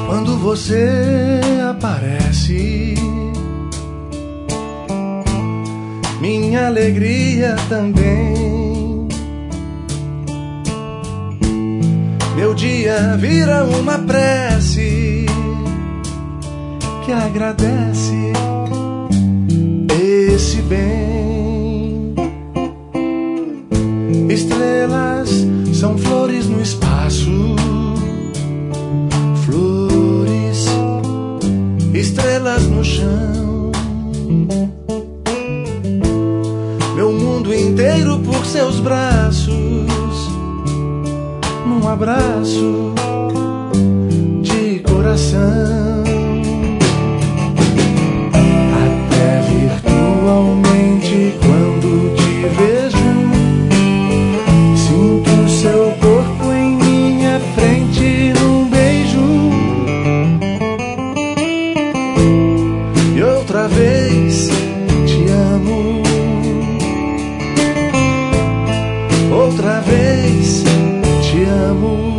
Quando você aparece, minha alegria também. Meu dia vira uma prece que agradece esse bem. Estrelas são flores no espaço, flores, estrelas no chão. Meu mundo inteiro por seus braços, num abraço de coração. Até virtualmente quando te vejo, sinto seu corpo em minha frente num beijo. E outra vez te amo, outra vez te amo.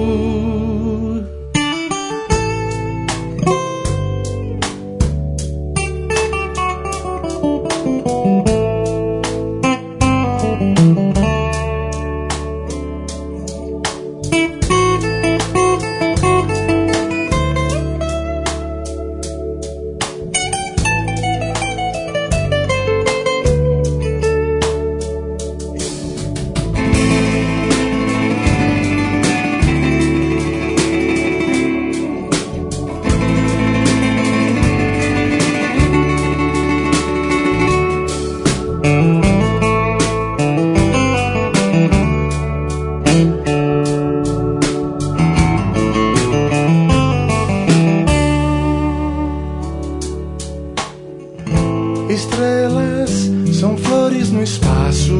Estrelas são flores no espaço,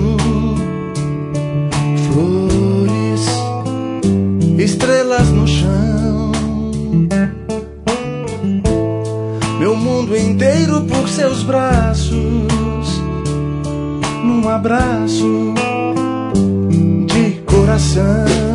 flores, estrelas no chão. Meu mundo inteiro por seus braços, num abraço de coração.